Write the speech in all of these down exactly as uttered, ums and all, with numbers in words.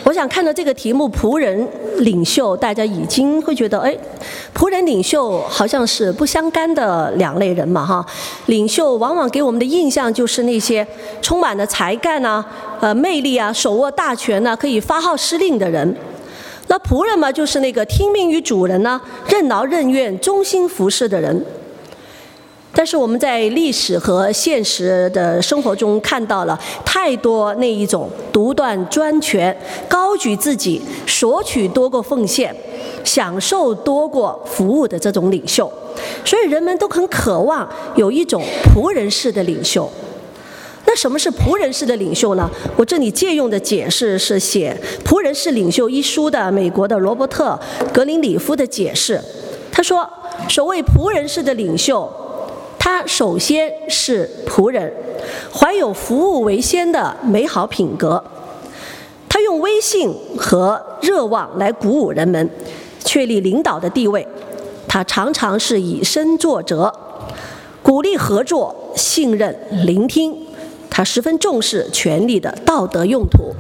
我想看到这个题目仆人领袖，大家已经会觉得，哎，仆人领袖好像是不相干的两类人嘛，哈。领袖往往给我们的印象就是那些充满了才干啊、呃魅力啊、手握大权啊、可以发号施令的人。那仆人嘛，就是那个听命于主人呢、啊、任劳任怨、忠心服侍的人。但是我们在历史和现实的生活中看到了太多那一种独断专权、高举自己、索取多过奉献、享受多过服务的这种领袖，所以人们都很渴望有一种仆人式的领袖。那什么是仆人式的领袖呢？我这里借用的解释是写《仆人式领袖》一书的美国的罗伯特·格林里夫的解释。他说，所谓仆人式的领袖，他首先是仆人，怀有服务为先的美好品格。他用威信和热望来鼓舞人们，确立领导的地位。他常常是以身作则，鼓励合作、信任、聆听。他十分重视权力的道德用途。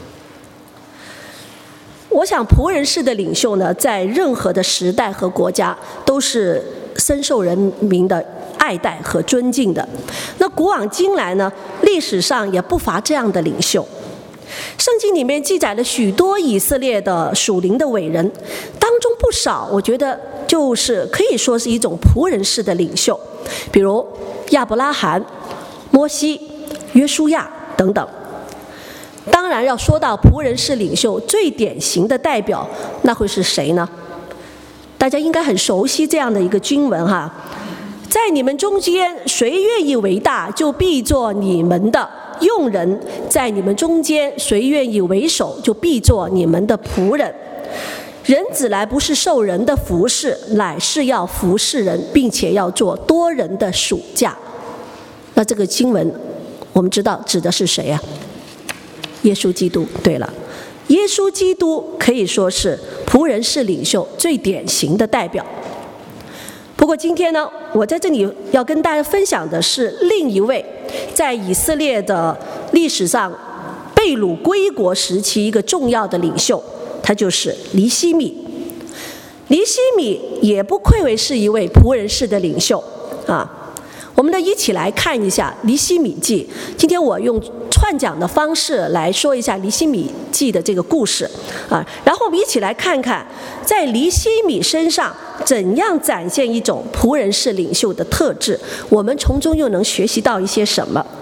我想，仆人式的领袖呢，在任何的时代和国家都是深受人民的爱戴和尊敬的。那古往今来呢，历史上也不乏这样的领袖。圣经里面记载了许多以色列的属灵的伟人，当中不少我觉得就是可以说是一种仆人式的领袖，比如亚伯拉罕、摩西、约书亚等等。当然要说到仆人式领袖最典型的代表，那会是谁呢？大家应该很熟悉这样的一个经文哈，在你们中间谁愿意为大，就必做你们的用人；在你们中间谁愿意为首，就必做你们的仆人。人子来不是受人的服侍，乃是要服侍人，并且要做多人的属下。那这个经文我们知道指的是谁啊？耶稣基督。对了，耶稣基督可以说是仆人式领袖最典型的代表。不过今天呢，我在这里要跟大家分享的是另一位在以色列的历史上被掳归国时期一个重要的领袖，他就是尼希米。尼希米也不愧为是一位仆人式的领袖啊。我们呢一起来看一下尼希米记。今天我用串讲的方式来说一下尼希米记的这个故事啊，然后我们一起来看看在尼希米身上怎样展现一种仆人式领袖的特质，我们从中又能学习到一些什么。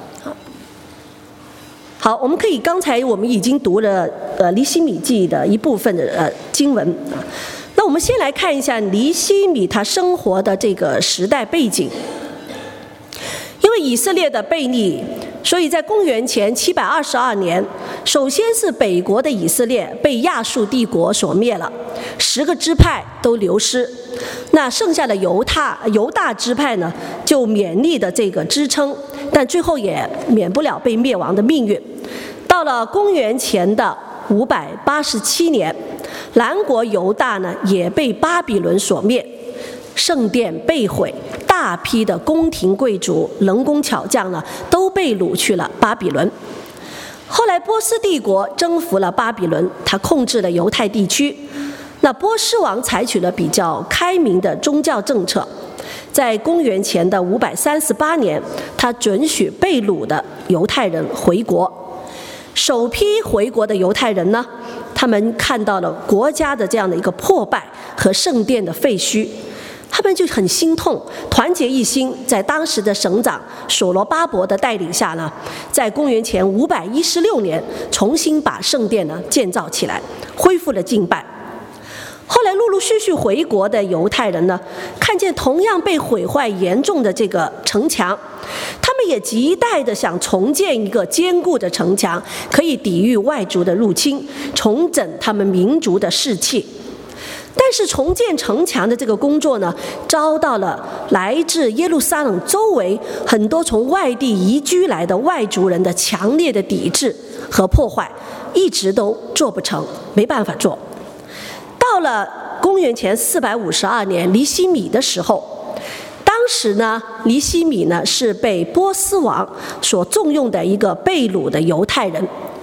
好，我们可以刚才我们已经读了呃尼希米记的一部分的呃经文啊，那我们先来看一下尼希米他生活的这个时代背景。因为以色列的背逆，所以在公元前七百二十二年，首先是北国的以色列被亚述帝国所灭了，十个支派都流失。那剩下的犹大犹大支派呢，就勉力的这个支撑，但最后也免不了被灭亡的命运。到了公元前的五百八十七年，南国犹大呢也被巴比伦所灭，圣殿被毁，大批的宫廷贵族、能工巧匠呢，都被掳去了巴比伦。后来波斯帝国征服了巴比伦，他控制了犹太地区。那波斯王采取了比较开明的宗教政策，在公元前的五百三十八年，他准许被掳的犹太人回国。首批回国的犹太人呢，他们看到了国家的这样的一个破败和圣殿的废墟，他们就很心痛，团结一心，在当时的省长所罗巴伯的带领下呢，在公元前五百一十六年重新把圣殿呢建造起来，恢复了敬拜。后来陆陆续续回国的犹太人呢，看见同样被毁坏严重的这个城墙，他们也急待的想重建一个坚固的城墙，可以抵御外族的入侵，重整他们民族的士气。但是重建城墙的这个工作呢，遭到了来自耶路撒冷周围很多从外地移居来的外族人的强烈的抵制和破坏，一直都做不成，没办法做。到了公元前四百五十二年尼希米的时候，当时呢，尼希米呢是被波斯王所重用的一个被掳的犹太人。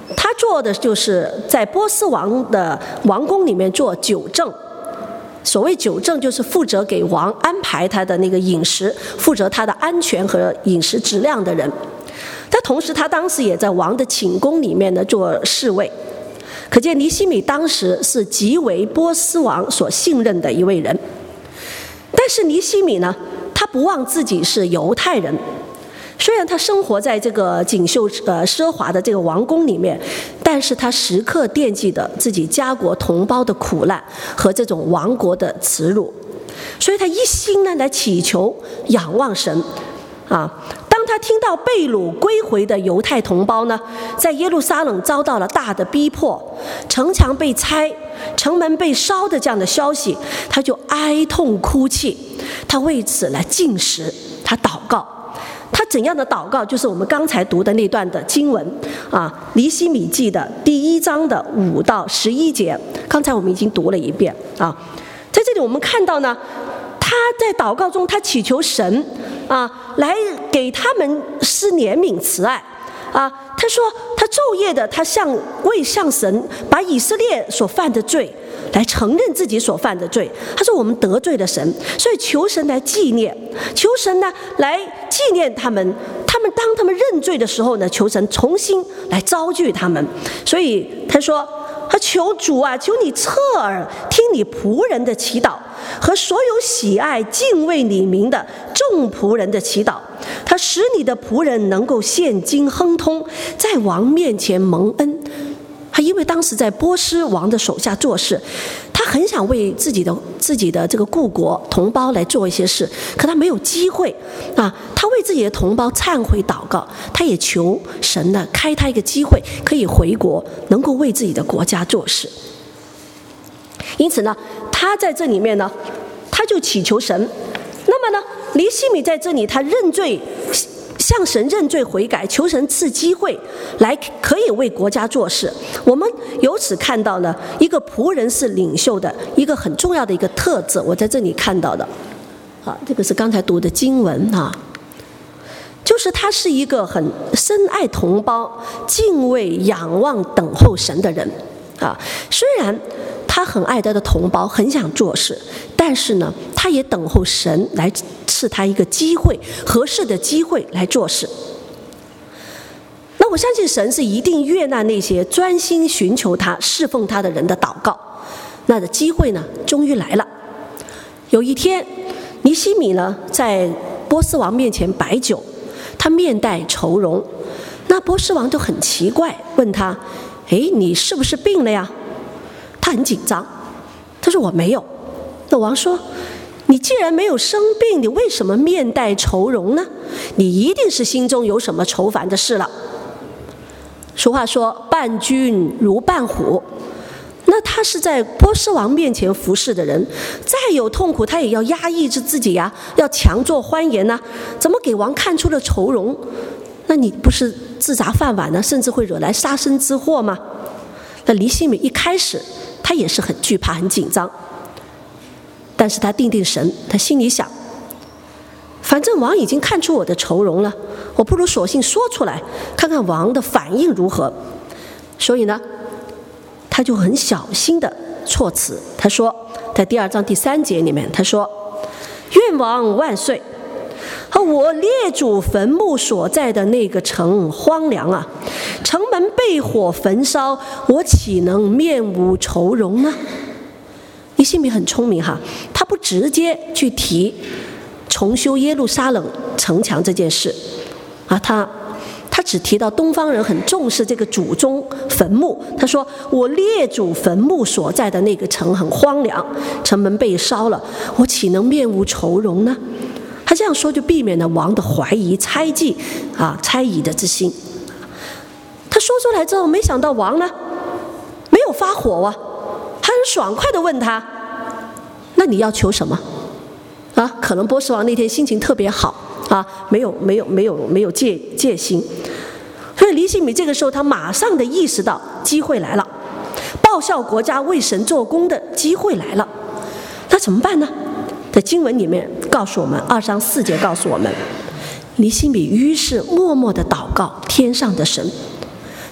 他做的就是在波斯王的王宫里面做酒政。所谓酒政，就是负责给王安排他的那个饮食，负责他的安全和饮食质量的人。但同时他当时也在王的寝宫里面呢做侍卫。可见尼希米当时是极为波斯王所信任的一位人。但是尼希米呢，他不忘自己是犹太人，虽然他生活在这个锦绣呃奢华的这个王宫里面，但是他时刻惦记着自己家国同胞的苦难和这种亡国的耻辱，所以他一心呢来祈求仰望神啊。当他听到被掳归回的犹太同胞呢，在耶路撒冷遭到了大的逼迫，城墙被拆，城门被烧的这样的消息，他就哀痛哭泣，他为此来禁食，他祷告。他怎样的祷告？就是我们刚才读的那段的经文啊，《尼希米记》的第一章的五到十一节，刚才我们已经读了一遍啊。在这里我们看到呢，他在祷告中，他祈求神啊，来给他们施怜悯慈爱啊。他说，他昼夜的，他向为向神把以色列所犯的罪来承认自己所犯的罪。他说我们得罪了神，所以求神来纪念，求神呢来纪念他们。他们当他们认罪的时候呢，求神重新来招聚他们。所以他说，他求主啊，求你侧耳听你仆人的祈祷和所有喜爱敬畏你名的众仆人的祈祷。他使你的仆人能够现今亨通，在王面前蒙恩。他因为当时在波斯王的手下做事，他很想为自己的自己的这个故国同胞来做一些事，可他没有机会啊。他为自己的同胞忏悔祷告，他也求神呢开他一个机会，可以回国，能够为自己的国家做事。因此呢，他在这里面呢，他就祈求神。那么呢，尼希米在这里他认罪，向神认罪悔改，求神赐机会来可以为国家做事。我们由此看到呢，一个仆人是领袖的一个很重要的一个特质，我在这里看到的啊，这个是刚才读的经文啊，就是他是一个很深爱同胞、敬畏、仰望、等候神的人啊。虽然他很爱他的同胞，很想做事，但是呢，他也等候神来赐他一个机会，合适的机会来做事。那我相信神是一定悦纳那些专心寻求他、侍奉他的人的祷告。那的机会呢，终于来了。有一天，尼希米呢在波斯王面前摆酒，他面带愁容。那波斯王就很奇怪，问他：“哎，你是不是病了呀？”他很紧张，他说：“我没有。”那王说：“你既然没有生病，你为什么面带愁容呢？你一定是心中有什么愁烦的事了。”俗话说：“伴君如伴虎。”那他是在波斯王面前服侍的人，再有痛苦他也要压抑着自己呀、啊，要强作欢颜呐、啊，怎么给王看出了愁容？那你不是自砸饭碗呢，甚至会惹来杀身之祸吗？那尼希米一开始他也是很惧怕、很紧张，但是他定定神，他心里想，反正王已经看出我的愁容了，我不如索性说出来，看看王的反应如何。所以呢，他就很小心的措辞，他说，在第二章第三节里面，他说：“愿王万岁！和我列祖坟墓所在的那个城荒凉啊，城门被火焚烧，我岂能面无愁容呢？”尼希米很聪明哈，他不直接去提重修耶路撒冷城墙这件事啊，他他只提到东方人很重视这个祖宗坟墓。他说：“我列祖坟墓所在的那个城很荒凉，城门被烧了，我岂能面无愁容呢？”他这样说就避免了王的怀疑、猜忌啊、猜疑的之心。他说出来之后，没想到王呢没有发火啊，他很爽快地问他：“那你要求什么？”啊，可能波斯王那天心情特别好啊，没有没有没有没有戒戒心。所以尼希米这个时候他马上的意识到机会来了，报效国家、为神做工的机会来了。那怎么办呢？在经文里面告诉我们，二章四节告诉我们，尼希米于是默默地祷告天上的神。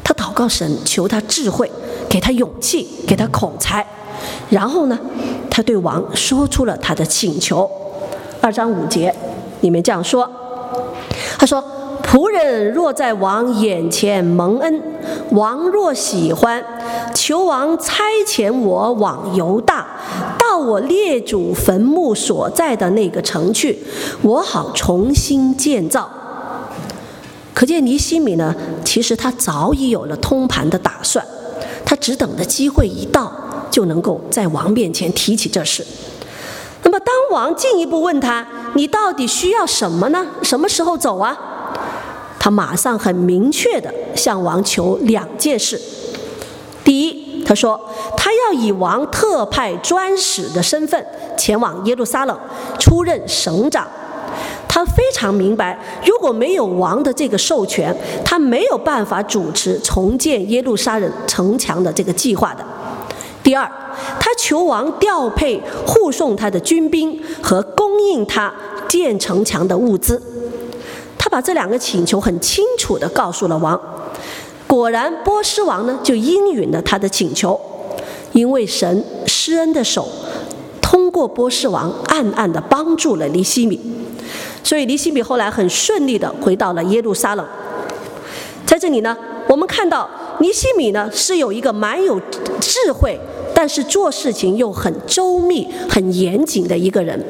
他祷告神，求他智慧，给他勇气，给他口才。然后呢，他对王说出了他的请求。二章五节里面这样说，他说：仆人若在王眼前蒙恩，王若喜欢，求王差遣我往犹大，到我列祖坟墓所在的那个城去，我好重新建造。可见尼希米呢，其实他早已有了通盘的打算，他只等着机会一到，就能够在王面前提起这事。那么当王进一步问他，你到底需要什么呢？什么时候走啊？他马上很明确地向王求两件事。第一，他说他要以王特派专使的身份前往耶路撒冷，出任省长。他非常明白，如果没有王的这个授权，他没有办法主持重建耶路撒冷城墙的这个计划的。第二，他求王调配护送他的军兵和供应他建城墙的物资。他把这两个请求很清楚地告诉了王。果然波斯王呢就应允了他的请求，因为神施恩的手通过波斯王暗暗地帮助了尼希米，所以尼希米后来很顺利地回到了耶路撒冷。在这里呢，我们看到尼希米呢是有一个蛮有智慧，但是做事情又很周密很严谨的一个人。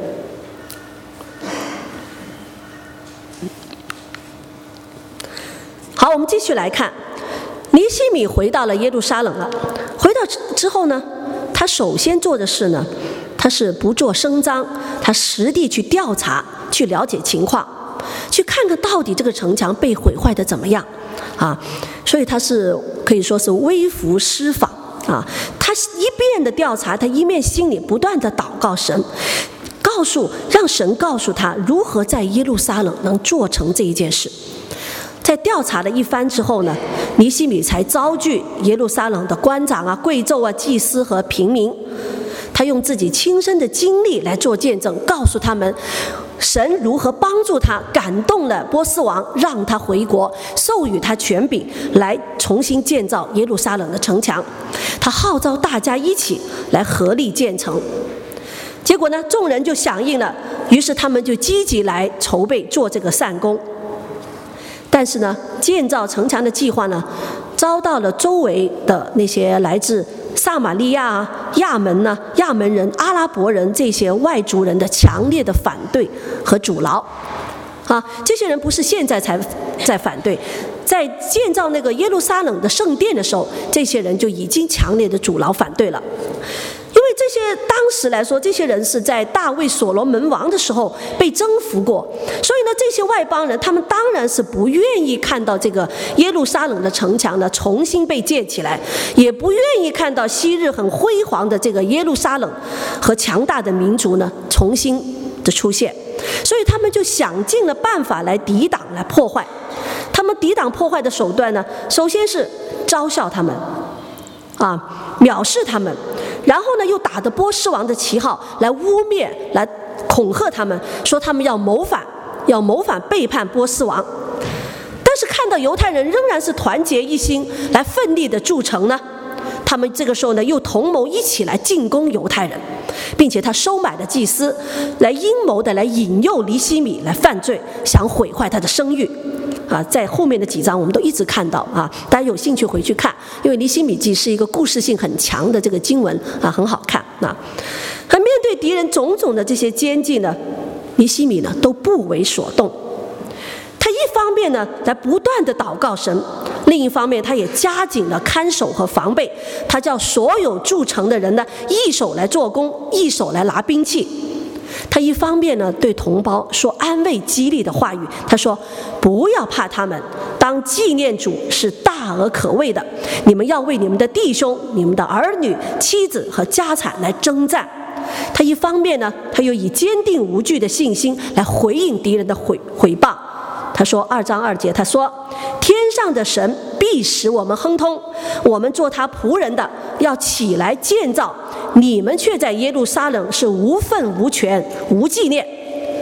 好，我们继续来看，尼希米回到了耶路撒冷了。回到之后呢，他首先做的事呢，他是不做声张，他实地去调查，去了解情况，去看看到底这个城墙被毁坏的怎么样啊。所以他是可以说是微服私访啊。他一边的调查，他一面心里不断的祷告神，告诉让神告诉他如何在耶路撒冷能做成这一件事。在调查了一番之后呢，尼希米才召聚耶路撒冷的官长啊、贵胄啊、祭司和平民，他用自己亲身的经历来做见证，告诉他们神如何帮助他，感动了波斯王，让他回国，授予他权柄来重新建造耶路撒冷的城墙。他号召大家一起来合力建成。结果呢，众人就响应了，于是他们就积极来筹备做这个善工。但是呢，建造城墙的计划呢，遭到了周围的那些来自撒玛利亚啊、亚门呢、亚门人、阿拉伯人这些外族人的强烈的反对和阻挠。啊，这些人不是现在才在反对，在建造那个耶路撒冷的圣殿的时候，这些人就已经强烈的阻挠反对了。因为这些当时来说，这些人是在大卫所罗门王的时候被征服过，所以呢，这些外邦人他们当然是不愿意看到这个耶路撒冷的城墙呢重新被建起来，也不愿意看到昔日很辉煌的这个耶路撒冷和强大的民族呢重新的出现，所以他们就想尽了办法来抵挡、来破坏。他们抵挡破坏的手段呢，首先是嘲笑他们，啊，藐视他们。然后呢，又打着波斯王的旗号来污蔑、来恐吓他们，说他们要谋反，要谋反背叛波斯王。但是看到犹太人仍然是团结一心，来奋力的筑城呢，他们这个时候呢，又同谋一起来进攻犹太人，并且他收买了祭司，来阴谋的来引诱尼希米来犯罪，想毁坏他的声誉。啊，在后面的几章我们都一直看到啊，大家有兴趣回去看，因为尼希米记是一个故事性很强的这个经文啊，很好看啊。而面对敌人种种的这些奸计呢，尼希米呢都不为所动。他一方面呢来不断的祷告神，另一方面他也加紧了看守和防备，他叫所有筑城的人呢一手来做工，一手来拿兵器。他一方面呢对同胞说安慰激励的话语，他说不要怕他们，当纪念主是大而可畏的，你们要为你们的弟兄、你们的儿女、妻子和家产来征战。他一方面呢他又以坚定无惧的信心来回应敌人的毁毁谤。他说二章二节，他说天上的神必使我们亨通，我们做他仆人的要起来建造，你们却在耶路撒冷是无份无权无纪念。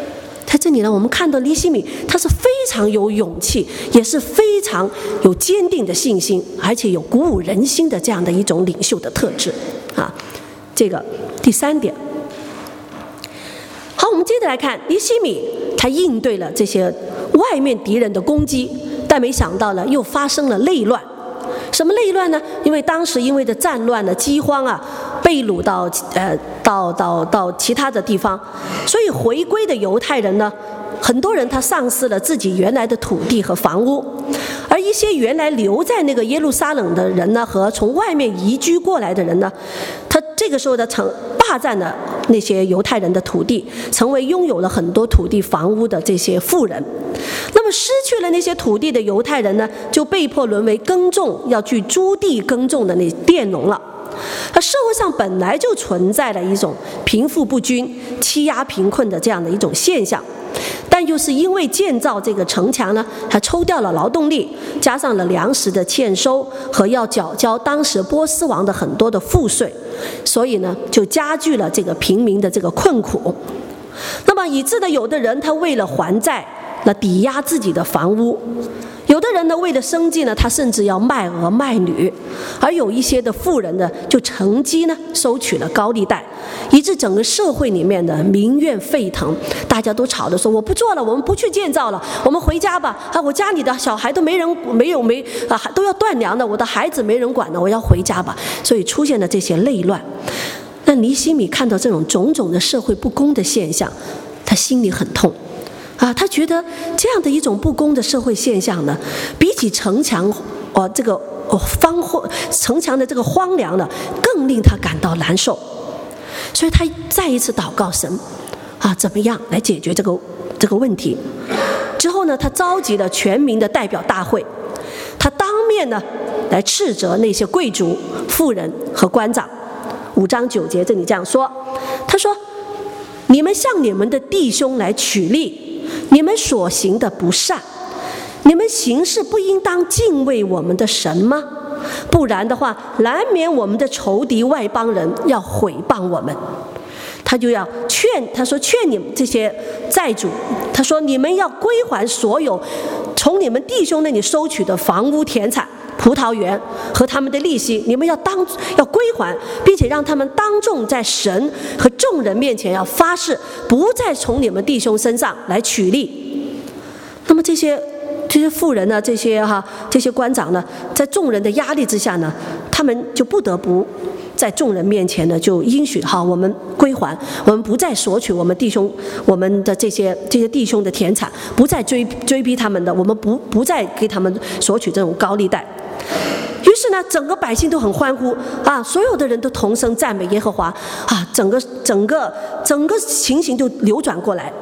在这里呢，我们看到尼希米他是非常有勇气，也是非常有坚定的信心，而且有鼓舞人心的这样的一种领袖的特质啊。这个第三点。好，我们接着来看尼希米，他应对了这些外面敌人的攻击，但没想到呢，又发生了内乱。什么内乱呢？因为当时因为的战乱呢、饥荒啊，被掳到呃到到到其他的地方，所以回归的犹太人呢，很多人他丧失了自己原来的土地和房屋，而一些原来留在那个耶路撒冷的人呢，和从外面移居过来的人呢，他这个时候的成霸占了那些犹太人的土地，成为拥有了很多土地房屋的这些富人。那么失去了那些土地的犹太人呢，就被迫沦为耕种要去租地耕种的那佃农了。而社会上本来就存在了一种贫富不均、欺压贫困的这样的一种现象，但又是因为建造这个城墙呢，它抽调了劳动力，加上了粮食的欠收和要缴交当时波斯王的很多的赋税，所以呢，就加剧了这个平民的这个困苦。那么以致呢，有的人他为了还债，那抵押自己的房屋；有的人呢，为了生计呢，他甚至要卖儿卖女；而有一些的富人呢，就乘机呢收取了高利贷，以致整个社会里面的民怨沸腾，大家都吵着说：“我不做了，我们不去建造了，我们回家吧！啊，我家里的小孩都没人没有没啊，都要断粮的，我的孩子没人管的，我要回家吧。”所以出现了这些内乱。那尼希米看到这种种种的社会不公的现象，他心里很痛。啊，他觉得这样的一种不公的社会现象呢，比起城墙，哦，这个哦荒城墙的这个荒凉呢，更令他感到难受。所以他再一次祷告神，啊，怎么样来解决这个这个问题？之后呢，他召集了全民的代表大会，他当面呢来斥责那些贵族、富人和官长。五章九节这里这样说，他说：“你们向你们的弟兄来取利，你们所行的不善，你们行事不应当敬畏我们的神吗？不然的话，难免我们的仇敌外邦人要毁谤我们。”他就要劝，他说劝你们这些债主，他说你们要归还所有从你们弟兄那里收取的房屋田产、葡萄园和他们的利息，你们要当要归还，并且让他们当众在神和众人面前要发誓，不再从你们弟兄身上来取利。那么这些这些富人呢，这些哈这些官长呢，在众人的压力之下呢，他们就不得不在众人面前呢，就应许好，我们归还，我们不再索取我们弟兄我们的这些这些弟兄的田产，不再追追逼他们的，我们不不再给他们索取这种高利贷。于是呢，整个百姓都很欢呼啊，所有的人都同声赞美耶和华啊，整个整个整个情形就流转过来。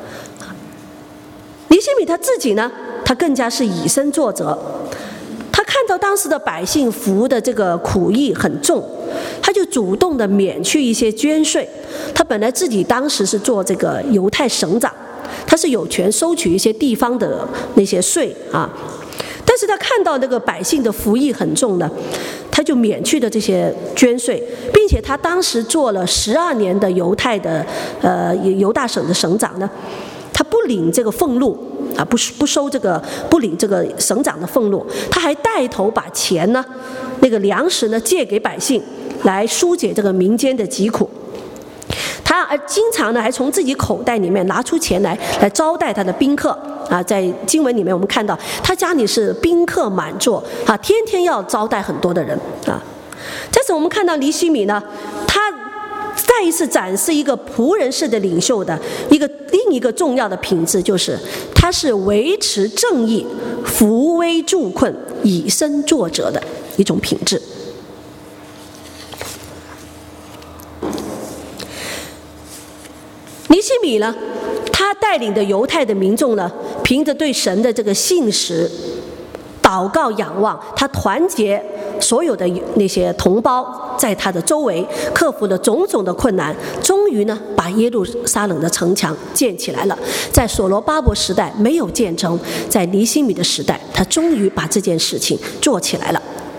尼希米他自己呢，他更加是以身作则。他看到当时的百姓服的这个苦役很重，他就主动的免去一些捐税。他本来自己当时是做这个犹太省长，他是有权收取一些地方的那些税啊。但是他看到这个百姓的服役很重呢，他就免去了这些捐税，并且他当时做了十二年的犹太的呃犹大省的省长呢，他不领这个俸禄啊，不不收这个不领这个省长的俸禄，他还带头把钱呢，那个粮食呢借给百姓，来疏解这个民间的疾苦。他而经常呢还从自己口袋里面拿出钱来来招待他的宾客啊，在经文里面我们看到他家里是宾客满座啊，天天要招待很多的人啊。这次我们看到尼希米呢，他再一次展示一个仆人式的领袖的一个另一个重要的品质，就是他是维持正义、扶危助困、以身作则的一种品质。尼希米呢，他带领的犹太的民众呢，凭着对神的这个信实、祷告、仰望，他团结所有的那些同胞，在他的周围克服了种种的困难，终于呢把耶路撒冷的城墙建起来了。在所罗巴伯时代没有建成，在尼希米的时代，他终于把这件事情做起来了。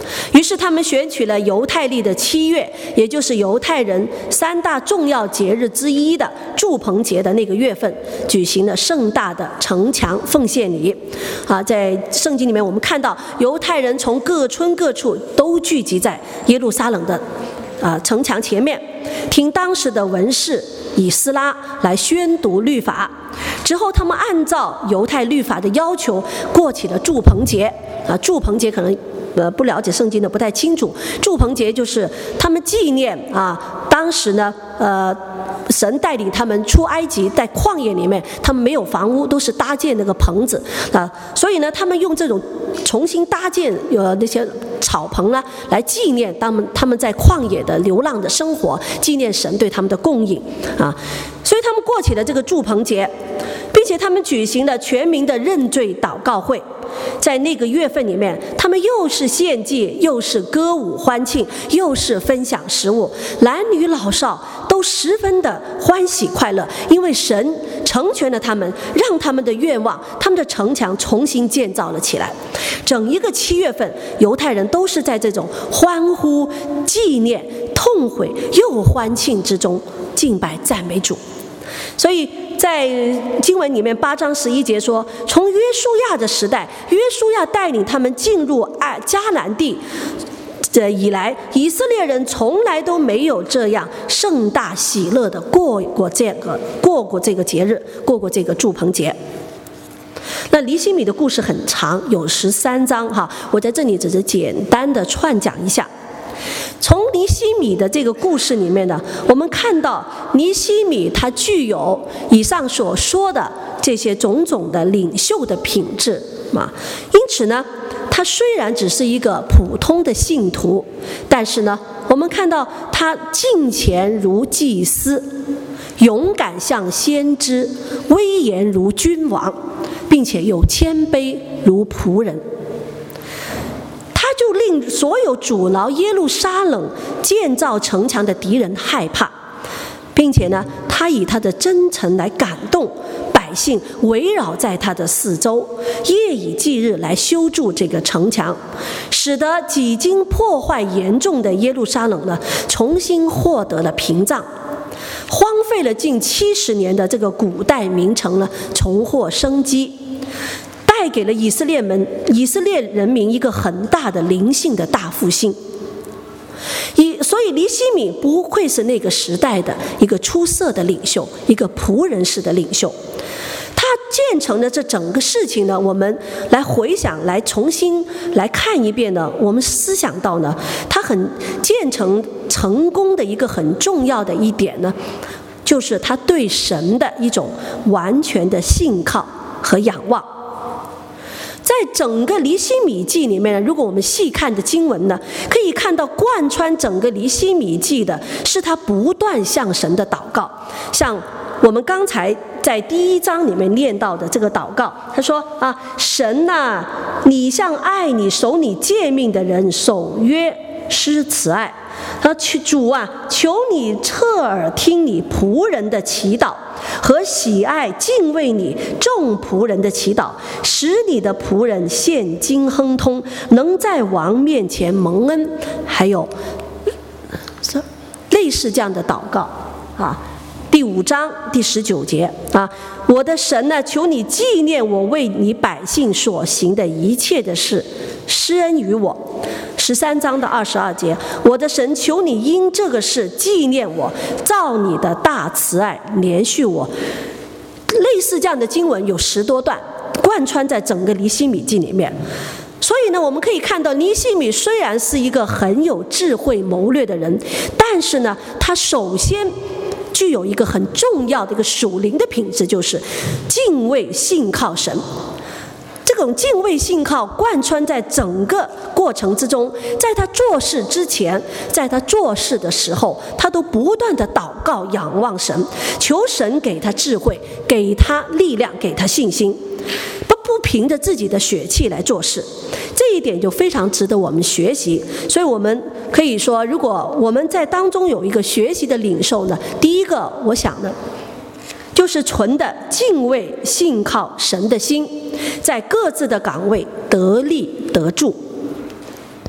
于是他们选取了犹太历的七月，也就是犹太人三大重要节日之一的住棚节的那个月份，举行了盛大的城墙奉献礼。啊，在圣经里面我们看到犹太人从各村各处都聚集在耶路撒冷的啊城墙前面，听当时的文士以斯拉来宣读律法。之后他们按照犹太律法的要求过起了住棚节。啊，住棚节可能呃不了解圣经的不太清楚，住棚节就是他们纪念啊当时呢呃神带领他们出埃及，在旷野里面他们没有房屋，都是搭建那个棚子啊，所以呢他们用这种重新搭建呃那些草棚呢来纪念他们他们在旷野的流浪的生活，纪念神对他们的供应啊，所以他们过起了这个住棚节，并且他们举行了全民的认罪祷告会。在那个月份里面，他们又是献祭，又是歌舞欢庆，又是分享食物，男女老少都十分的欢喜快乐，因为神成全了他们，让他们的愿望，他们的城墙重新建造了起来。整一个七月份，犹太人都是在这种欢呼、纪念、痛悔又欢庆之中敬拜赞美主。所以在经文里面八章十一节说，从约书亚的时代，约书亚带领他们进入爱迦南地这以来，以色列人从来都没有这样盛大喜乐的过过这个过过这个节日，过过这个住棚节。那尼希米的故事很长，有十三章哈，我在这里只是简单的串讲一下。从尼希米的这个故事里面呢，我们看到尼希米他具有以上所说的这些种种的领袖的品质嘛，因此呢，他虽然只是一个普通的信徒，但是呢，我们看到他敬虔如祭司，勇敢像先知，威严如君王，并且有谦卑如仆人。他就令所有阻挠耶路撒冷建造城墙的敌人害怕，并且呢，他以他的真诚来感动百姓，围绕在他的四周，夜以继日来修筑这个城墙，使得几经破坏严重的耶路撒冷呢，重新获得了屏障。荒废了近七十年的这个古代名城呢，重获生机，带给了以色列们以色列人民一个很大的灵性的大复兴。以所以尼希米不愧是那个时代的一个出色的领袖，一个仆人式的领袖。他建成的这整个事情呢，我们来回想，来重新来看一遍呢，我们思想到呢，他很建成成功的一个很重要的一点呢，就是他对神的一种完全的信靠和仰望。在整个尼希米记里面呢，如果我们细看的经文呢，可以看到贯穿整个尼希米记的是他不断向神的祷告。像我们刚才在第一章里面念到的这个祷告，他说啊，神呐、啊，你向爱你守你诫命的人守约施慈爱。他说主啊，求你侧耳听你仆人的祈祷，和喜爱敬畏你众仆人的祈祷，使你的仆人现今亨通，能在王面前蒙恩。还有类似这样的祷告啊，第五章第十九节啊，我的神呢，求你纪念我为你百姓所行的一切的事，施恩于我。十三章的二十二节，我的神，求你因这个事纪念我，照你的大慈爱连续我。类似这样的经文有十多段，贯穿在整个尼希米记里面。所以呢，我们可以看到尼希米虽然是一个很有智慧谋略的人，但是呢，他首先具有一个很重要的一个属灵的品质，就是敬畏信靠神。这种敬畏信靠贯穿在整个过程之中，在他做事之前，在他做事的时候，他都不断的祷告仰望神，求神给他智慧，给他力量，给他信心，不不凭着自己的血气来做事。这一点就非常值得我们学习。所以我们可以说，如果我们在当中有一个学习的领受呢，第一个我想呢，就是纯的敬畏信靠神的心，在各自的岗位得力得助。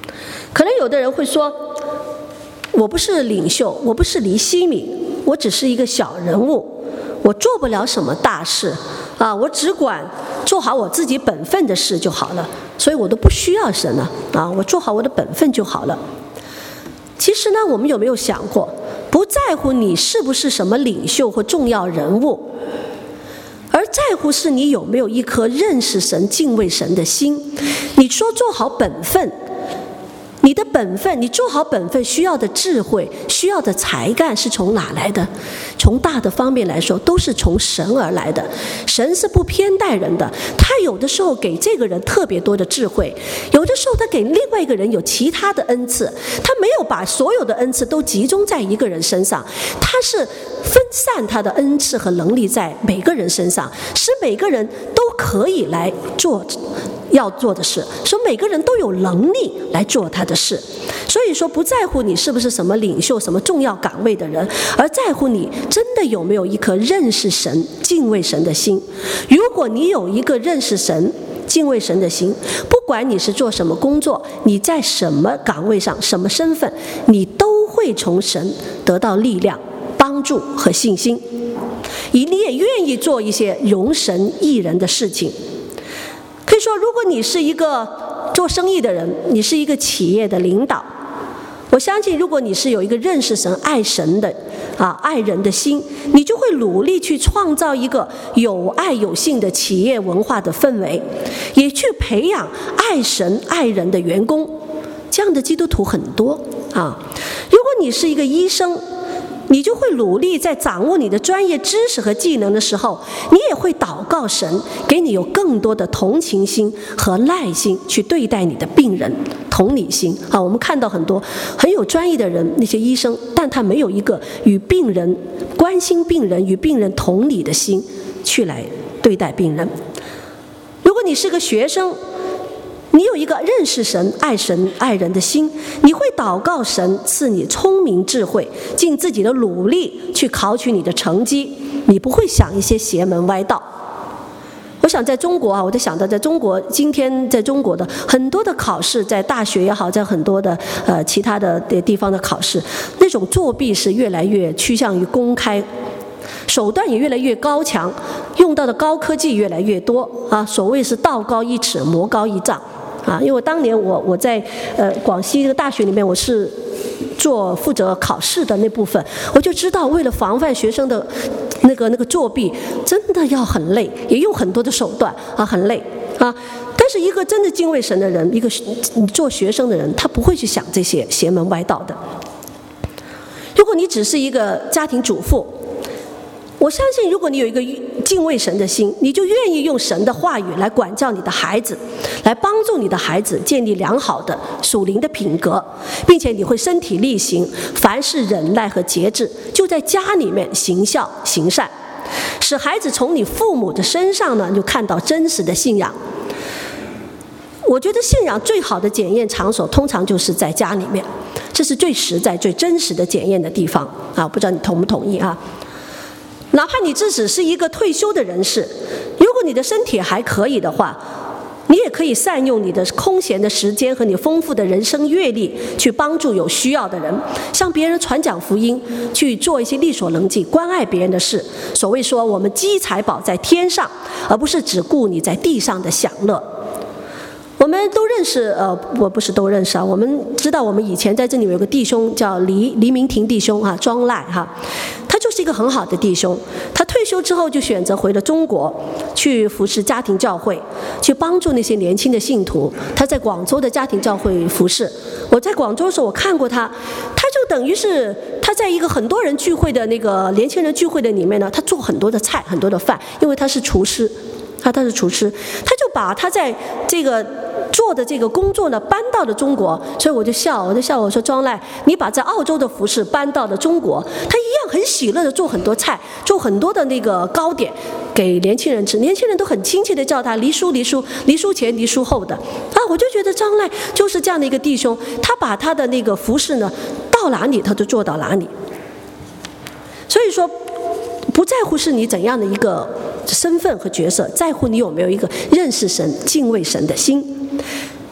可能有的人会说，我不是领袖，我不是尼希米，我只是一个小人物，我做不了什么大事啊，我只管做好我自己本分的事就好了，所以我都不需要神了啊，我做好我的本分就好了。其实呢，我们有没有想过，不在乎你是不是什么领袖或重要人物，而在乎是你有没有一颗认识神、敬畏神的心。你说做好本分，你的本分，你做好本分需要的智慧、需要的才干是从哪来的？从大的方面来说，都是从神而来的。神是不偏待人的，他有的时候给这个人特别多的智慧，有的时候他给另外一个人有其他的恩赐，他没有把所有的恩赐都集中在一个人身上，他是分散他的恩赐和能力在每个人身上，使每个人都可以来做要做的事，说每个人都有能力来做他的事。所以说不在乎你是不是什么领袖、什么重要岗位的人，而在乎你真的有没有一颗认识神、敬畏神的心。如果你有一个认识神、敬畏神的心，不管你是做什么工作，你在什么岗位上、什么身份，你都会从神得到力量、帮助和信心，你也愿意做一些荣神益人的事情。可以说，如果你是一个做生意的人，你是一个企业的领导，我相信如果你是有一个认识神、爱神的啊爱人的心，你就会努力去创造一个有爱有信的企业文化的氛围，也去培养爱神爱人的员工。这样的基督徒很多啊。如果你是一个医生，你就会努力在掌握你的专业知识和技能的时候，你也会祷告神给你有更多的同情心和耐心去对待你的病人，同理心啊。我们看到很多很有专业的人，那些医生，但他没有一个与病人关心病人、与病人同理的心去来对待病人。如果你是个学生，你有一个认识神、爱神、爱人的心，你会祷告神赐你聪明智慧，尽自己的努力去考取你的成绩，你不会想一些邪门歪道。我想在中国啊，我在想到在中国今天在中国的很多的考试，在大学也好，在很多的呃其他的地方的考试，那种作弊是越来越趋向于公开，手段也越来越高强，用到的高科技越来越多啊。所谓是道高一尺，魔高一丈啊。因为我当年我我在呃广西这个大学里面，我是做负责考试的那部分，我就知道为了防范学生的那个那个作弊，真的要很累，也用很多的手段啊，很累啊。但是一个真的敬畏神的人，一个做学生的人，他不会去想这些邪门歪道的。如果你只是一个家庭主妇，我相信如果你有一个敬畏神的心，你就愿意用神的话语来管教你的孩子，来帮助你的孩子建立良好的属灵的品格，并且你会身体力行，凡事忍耐和节制，就在家里面行孝行善，使孩子从你父母的身上呢就看到真实的信仰。我觉得信仰最好的检验场所通常就是在家里面，这是最实在最真实的检验的地方啊！不知道你同不同意啊？哪怕你只只是一个退休的人士，如果你的身体还可以的话，你也可以善用你的空闲的时间和你丰富的人生阅历，去帮助有需要的人，向别人传讲福音，去做一些力所能及关爱别人的事。所谓说我们积财宝在天上，而不是只顾你在地上的享乐。我们都认识，呃，我不是都认识啊。我们知道，我们以前在这里有个弟兄叫黎黎明廷弟兄啊，庄赖哈，他就是一个很好的弟兄。他退休之后就选择回了中国，去服侍家庭教会，去帮助那些年轻的信徒。他在广州的家庭教会服侍。我在广州的时候，我看过他，他就等于是他在一个很多人聚会的那个年轻人聚会的里面呢，他做很多的菜，很多的饭，因为他是厨师。他他是厨师，他就把他在这个做的这个工作呢搬到了中国，所以我就笑，我就笑我说庄赖，你把在澳洲的服饰搬到了中国，他一样很喜乐的做很多菜，做很多的那个糕点给年轻人吃，年轻人都很亲切的叫他黎叔黎叔黎叔前黎叔后的啊，我就觉得庄赖就是这样的一个弟兄，他把他的那个服饰呢到哪里他就做到哪里，所以说不在乎是你怎样的一个身份和角色，在乎你有没有一个认识神、敬畏神的心。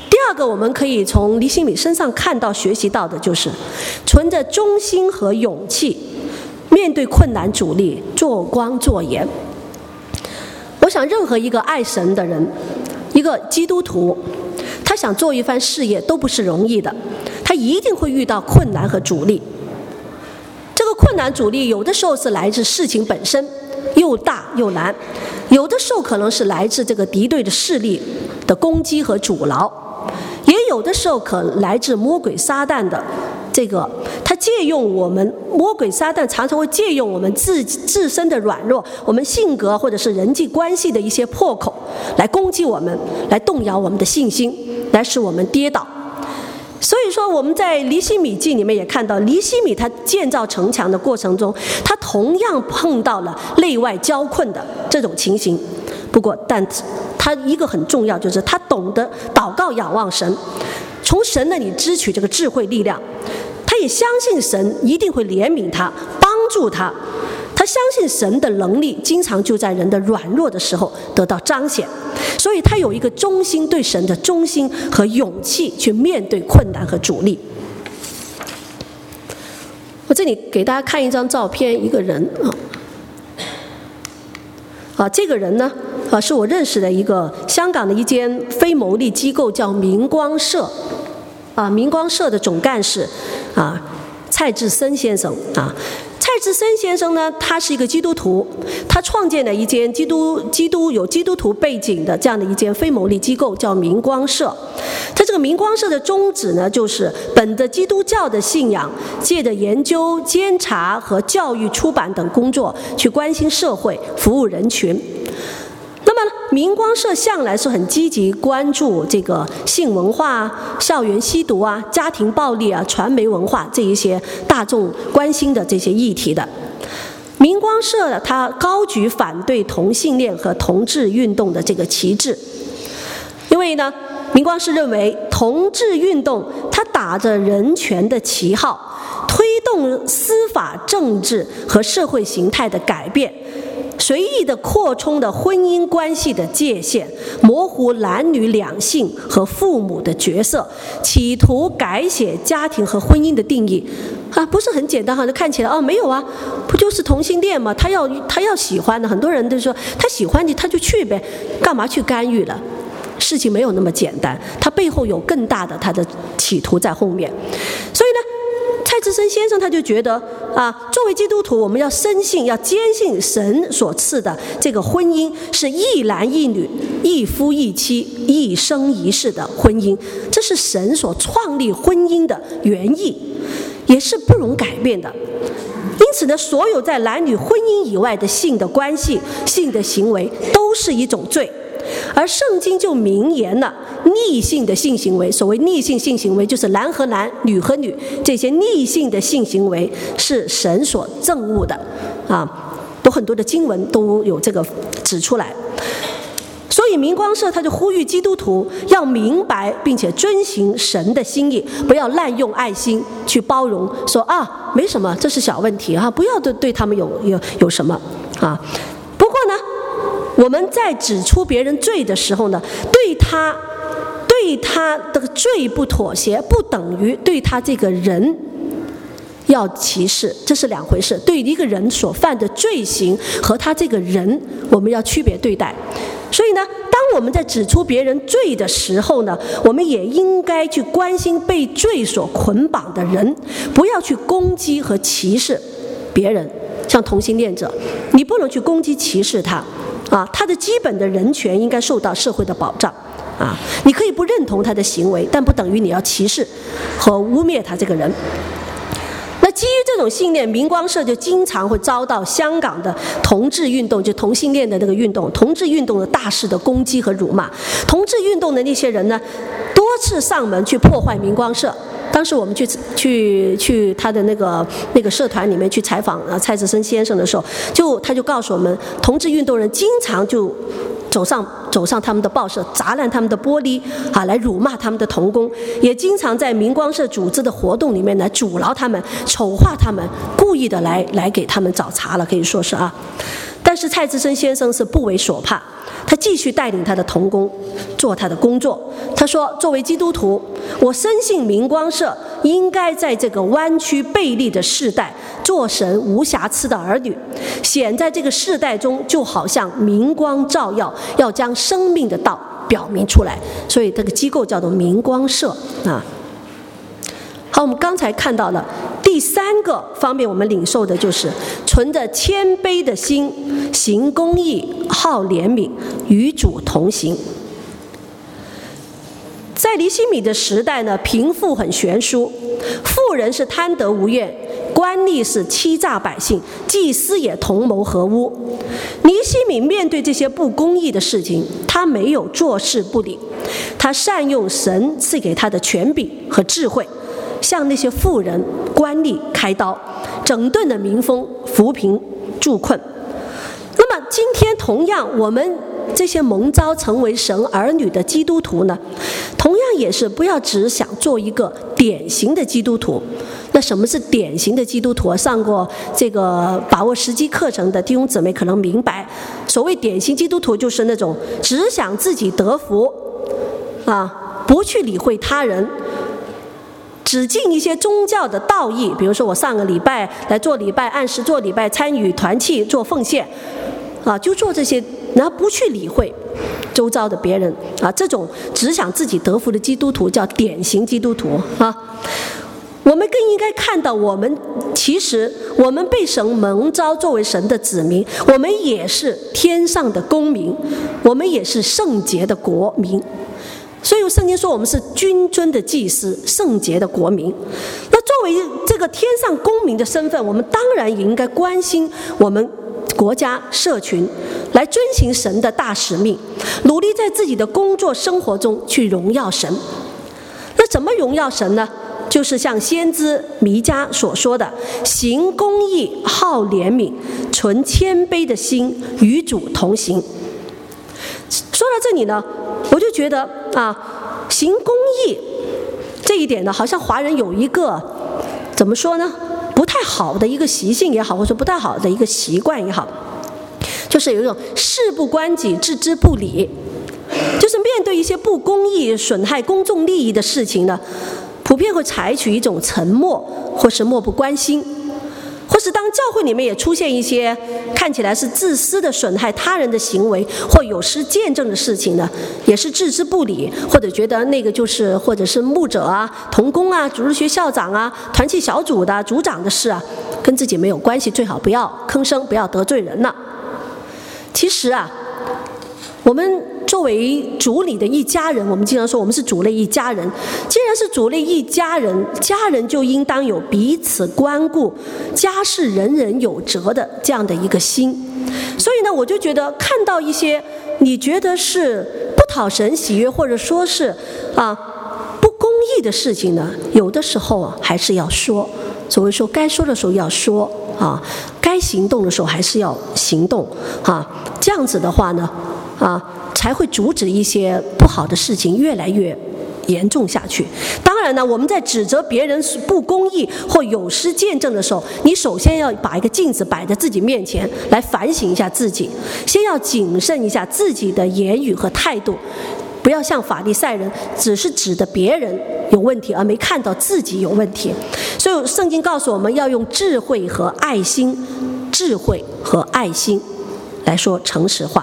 第二个，我们可以从李新米身上看到、学习到的就是，存着忠心和勇气，面对困难阻力，做光做盐。我想，任何一个爱神的人，一个基督徒，他想做一番事业都不是容易的，他一定会遇到困难和阻力。这个困难阻力有的时候是来自事情本身，又大又难；有的时候可能是来自这个敌对的势力的攻击和阻挠，也有的时候可能来自魔鬼撒旦的这个，他借用我们魔鬼撒旦常常会借用我们自自身的软弱，我们性格或者是人际关系的一些破口，来攻击我们，来动摇我们的信心，来使我们跌倒。所以说，我们在尼希米记里面也看到，尼希米他建造城墙的过程中，他同样碰到了内外交困的这种情形。不过，但他一个很重要，就是他懂得祷告仰望神，从神那里支取这个智慧力量。他也相信神一定会怜悯他，帮助他。他相信神的能力经常就在人的软弱的时候得到彰显，所以他有一个忠心对神的忠心和勇气去面对困难和阻力。我这里给大家看一张照片，一个人啊，啊，这个人呢，啊，是我认识的一个香港的一间非牟利机构，叫明光社，啊，明光社的总干事，啊，蔡志森先生啊。蔡志森先生呢，他是一个基督徒，他创建了一间基督基督有基督徒背景的这样的一间非牟利机构，叫明光社。他这个明光社的宗旨呢，就是本着基督教的信仰，借着研究、监察和教育、出版等工作，去关心社会、服务人群。那么，明光社向来是很积极关注这个性文化啊、校园吸毒啊、家庭暴力啊、传媒文化这一些大众关心的这些议题的。明光社呢，它高举反对同性恋和同志运动的这个旗帜，因为呢，明光社认为同志运动它打着人权的旗号，推动司法、政治和社会形态的改变。随意的扩充的婚姻关系的界限，模糊男女两性和父母的角色，企图改写家庭和婚姻的定义，啊，不是很简单，好像看起来哦，没有啊，不就是同性恋吗？他要他要喜欢的，很多人都说他喜欢你，他就去呗，干嘛去干预了？事情没有那么简单，他背后有更大的他的企图在后面，所以呢。蔡志森先生他就觉得啊，作为基督徒，我们要深信、要坚信神所赐的这个婚姻是一男一女、一夫一妻、一生一世的婚姻，这是神所创立婚姻的原意，也是不容改变的。因此呢，所有在男女婚姻以外的性的关系、性的行为都是一种罪。而圣经就明言了，逆性的性行为，所谓逆性性行为，就是男和男、女和女，这些逆性的性行为是神所憎恶的，啊，有很多的经文都有这个指出来。所以明光社他就呼吁基督徒要明白并且遵行神的心意，不要滥用爱心去包容，说啊没什么，这是小问题啊，不要对对他们有有有什么啊。不过呢，我们在指出别人罪的时候呢，对他对他的罪不妥协，不等于对他这个人要歧视，这是两回事。对于一个人所犯的罪行和他这个人，我们要区别对待。所以呢，当我们在指出别人罪的时候呢，我们也应该去关心被罪所捆绑的人，不要去攻击和歧视别人。像同性恋者，你不能去攻击歧视他啊，他的基本的人权应该受到社会的保障啊。你可以不认同他的行为，但不等于你要歧视和污蔑他这个人。那基于这种信念，明光社就经常会遭到香港的同志运动，就同性恋的那个运动，同志运动的大肆的攻击和辱骂。同志运动的那些人呢，多次上门去破坏明光社。当时我们去去去他的那个那个社团里面去采访啊蔡志森先生的时候，就他就告诉我们，同志运动人经常就走上走上他们的报社，砸烂他们的玻璃啊，来辱骂他们的同工，也经常在明光社组织的活动里面来阻挠他们、丑化他们，故意的来来给他们找茬了，可以说是啊。但但是蔡志深先生是不为所怕，他继续带领他的同工做他的工作。他说，作为基督徒，我深信明光社应该在这个弯曲背逆的世代做神无瑕疵的儿女，显在这个世代中就好像明光照耀，要将生命的道表明出来。所以这个机构叫做明光社啊。好，我们刚才看到了第三个方面，我们领受的就是存着谦卑的心，行公义，好怜悯，与主同行。在尼希米的时代呢，贫富很悬殊，富人是贪得无厌，官吏是欺诈百姓，祭司也同谋合污。尼希米面对这些不公义的事情，他没有坐视不理，他善用神赐给他的权柄和智慧，向那些富人、官吏开刀，整顿了民风，扶贫助困。那么今天同样，我们这些蒙召成为神儿女的基督徒呢，同样也是不要只想做一个典型的基督徒。那什么是典型的基督徒？上过这个把握时机课程的弟兄姊妹可能明白，所谓典型基督徒就是那种只想自己得福啊，不去理会他人，只尽一些宗教的道义，比如说我上个礼拜来做礼拜，按时做礼拜，参与团契，做奉献啊，就做这些，然后不去理会周遭的别人啊，这种只想自己得福的基督徒叫典型基督徒啊。我们更应该看到，我们其实我们被神蒙召作为神的子民，我们也是天上的公民，我们也是圣洁的国民。所以圣经说我们是君尊的祭司，圣洁的国民。那作为这个天上公民的身份，我们当然也应该关心我们国家社群，来遵行神的大使命，努力在自己的工作生活中去荣耀神。那怎么荣耀神呢？就是像先知弥迦所说的，行公义，好怜悯，存谦卑的心，与主同行。说到这里呢，我就觉得啊，行公义这一点呢，好像华人有一个怎么说呢，不太好的一个习性也好，或者说不太好的一个习惯也好，就是有一种事不关己，置之不理，就是面对一些不公义、损害公众利益的事情呢，普遍会采取一种沉默或是漠不关心，或是当教会里面也出现一些看起来是自私的损害他人的行为或有失见证的事情呢，也是置之不理，或者觉得那个就是或者是牧者啊、同工啊、主日学校长啊、团契小组的组长的事啊，跟自己没有关系，最好不要吭声，不要得罪人了。其实啊，我们作为主里的一家人，我们经常说我们是主内一家人。既然是主内一家人，家人就应当有彼此关顾、家事人人有责的这样的一个心。所以呢，我就觉得看到一些你觉得是不讨神喜悦，或者说是啊不公义的事情呢，有的时候啊还是要说。所谓说该说的时候要说啊，该行动的时候还是要行动啊。这样子的话呢，啊。才会阻止一些不好的事情越来越严重下去。当然呢，我们在指责别人不公义或有失见证的时候，你首先要把一个镜子摆在自己面前来反省一下自己，先要谨慎一下自己的言语和态度，不要像法利赛人只是指的别人有问题而没看到自己有问题。所以圣经告诉我们要用智慧和爱心，智慧和爱心来说诚实话。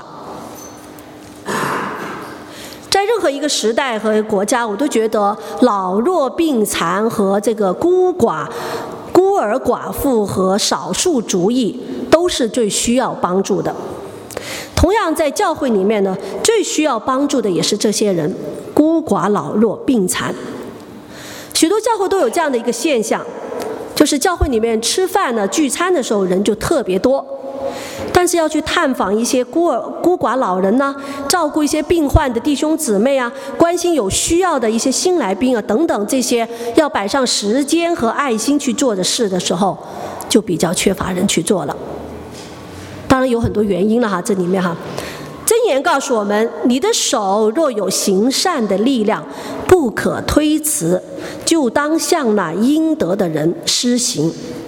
在任何一个时代和国家，我都觉得老弱病残和这个孤寡、孤儿寡妇和少数族裔都是最需要帮助的。同样，在教会里面呢，最需要帮助的也是这些人：孤寡、老弱、病残。许多教会都有这样的一个现象，就是教会里面吃饭呢、聚餐的时候人就特别多。但是要去探访一些孤儿、孤寡老人呢、啊，照顾一些病患的弟兄姊妹啊，关心有需要的一些新来宾啊等等，这些要摆上时间和爱心去做的事的时候，就比较缺乏人去做了。当然有很多原因了哈，这里面哈，箴言告诉我们：你的手若有行善的力量，不可推辞，就当向那应得的人施行。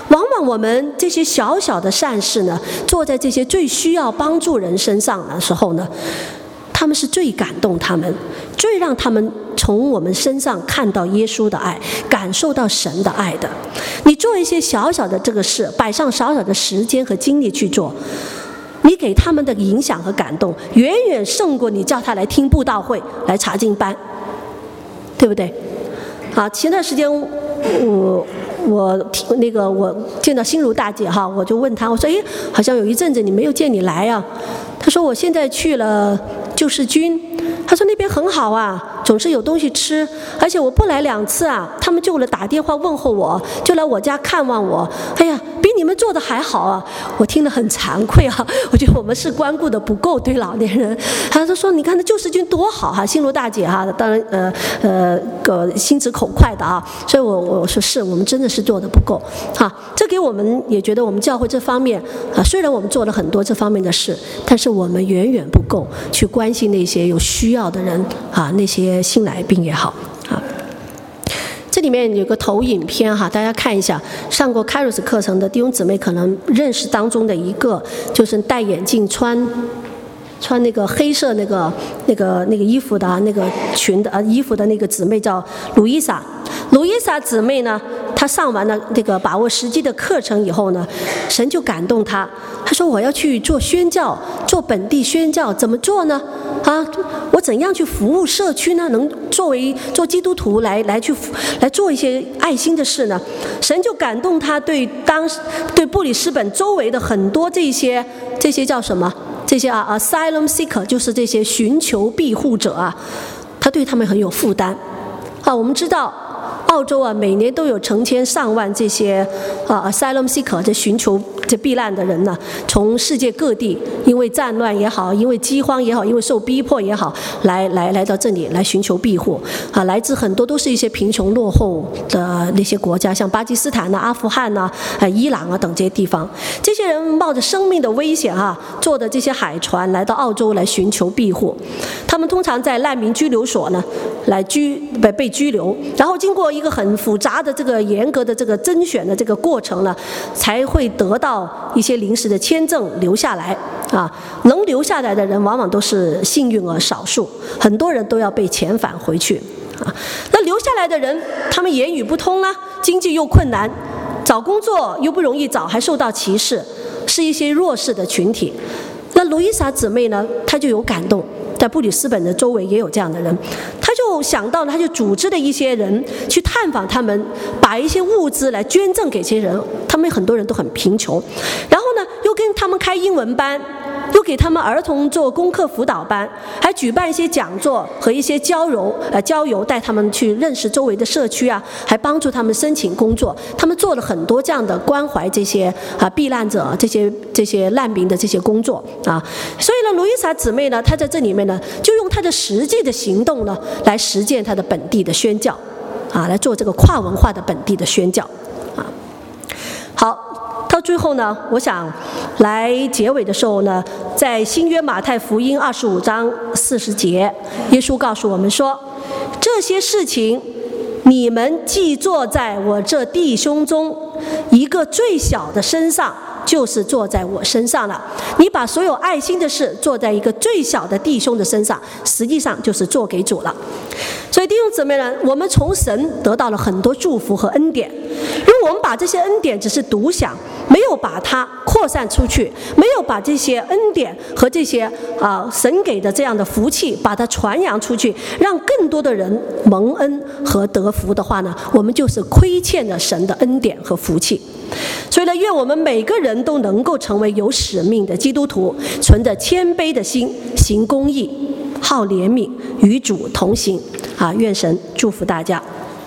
往往我们这些小小的善事呢，做在这些最需要帮助人身上的时候呢，他们是最感动他们，最让他们从我们身上看到耶稣的爱，感受到神的爱的。你做一些小小的这个事，摆上小小的时间和精力去做，你给他们的影响和感动，远远胜过你叫他来听布道会、来查经班，对不对？啊，前段时间我我那个我见到心如大姐哈，我就问她，我说，哎，好像有一阵子你没有见你来啊。她说我现在去了救世军，她说那边很好啊，总是有东西吃，而且我不来两次啊，他们就来打电话问候我，就来我家看望我。哎呀，比你们做的还好啊！我听得很惭愧啊，我觉得我们是关顾的不够对老年人。她就说你看那救世军多好哈、啊，心如大姐哈、啊，当然呃呃个心直口快的啊，所以我我说是我们真的是做的不够啊，这给我们也觉得我们教会这方面啊，虽然我们做了很多这方面的事，但是我们远远不够去关心那些有需要的人啊，那些新来宾也好啊。这里面有个投影片哈，大家看一下，上过 Kairos 课程的弟兄姊妹可能认识当中的一个，就是戴眼镜穿穿那个黑色那个那个那个衣服的啊，那个裙的啊衣服的那个姊妹叫鲁伊莎。鲁伊莎姊妹呢，她上完了这个把握时机的课程以后呢，神就感动她，她说我要去做宣教，做本地宣教，怎么做呢？啊，我怎样去服务社区呢？能作为做基督徒来来去来做一些爱心的事呢？神就感动她对当对布里斯本周围的很多这些这些叫什么？这些啊 asylum seeker 就是这些寻求庇护者啊，他对他们很有负担啊。我们知道澳洲啊，每年都有成千上万这些啊 asylum seeker 这寻求这避难的人呢，从世界各地因为战乱也好，因为饥荒也好，因为受逼迫也好，来来来到这里来寻求庇护啊。来自很多都是一些贫穷落后的那些国家，像巴基斯坦呐、阿富汗呐、啊、伊朗啊等这些地方。这些人冒着生命的危险啊，坐的这些海船来到澳洲来寻求庇护。他们通常在难民拘留所呢来居被被拘留，然后经过一个很复杂的这个严格的这个甄选的这个过程呢，才会得到一些临时的签证留下来啊。能留下来的人往往都是幸运儿少数，很多人都要被遣返回去啊。那留下来的人，他们言语不通啊，经济又困难，找工作又不容易找，还受到歧视，是一些弱势的群体。那路易莎姊妹呢，她就有感动，在布里斯本的周围也有这样的人，她就想到了，她就组织了一些人去探访他们，把一些物资来捐赠给这些人，他们很多人都很贫穷，然后呢又跟他们开英文班，又给他们儿童做功课辅导班，还举办一些讲座和一些郊游呃郊游，带他们去认识周围的社区啊，还帮助他们申请工作。他们做了很多这样的关怀这些啊避难者、这些这些难民的这些工作啊。所以呢，路易莎姊妹呢，她在这里面呢，就用她的实际的行动呢，来实践她的本地的宣教啊，来做这个跨文化的本地的宣教啊。好。到最后呢，我想来结尾的时候呢，在新约马太福音二十五章四十节，耶稣告诉我们说，这些事情你们既做在我这弟兄中一个最小的身上，就是做在我身上了。你把所有爱心的事做在一个最小的弟兄的身上，实际上就是做给主了。所以弟兄姊妹呢，我们从神得到了很多祝福和恩典，如果我们把这些恩典只是独享，没有把它扩散出去，没有把这些恩典和这些啊、呃、神给的这样的福气把它传扬出去，让更多的人蒙恩和得福的话呢，我们就是亏欠了神的恩典和福气。所以呢，愿我们每个人都能够成为有使命的基督徒，存着谦卑的心，行公义，好怜悯，与主同行啊！愿神祝福大家。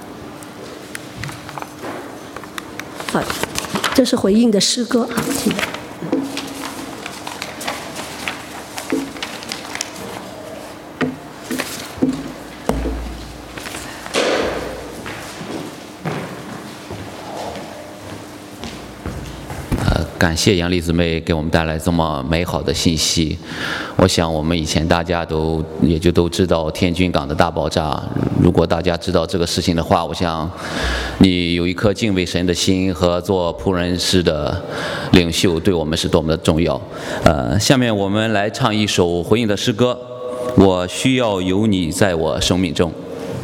好，这是回应的诗歌啊，请。 感感谢杨丽姊妹给我们带来这么美好的信息。我想我们以前大家都也就都知道天津港的大爆炸，如果大家知道这个事情的话，我想你有一颗敬畏神的心和做仆人式的领袖，对我们是多么的重要。呃，下面我们来唱一首回应的诗歌，我需要有你在我生命中。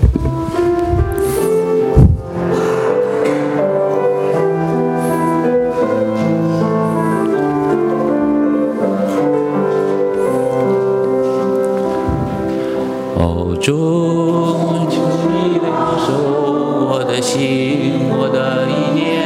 主，求你领受我的心，我的意念。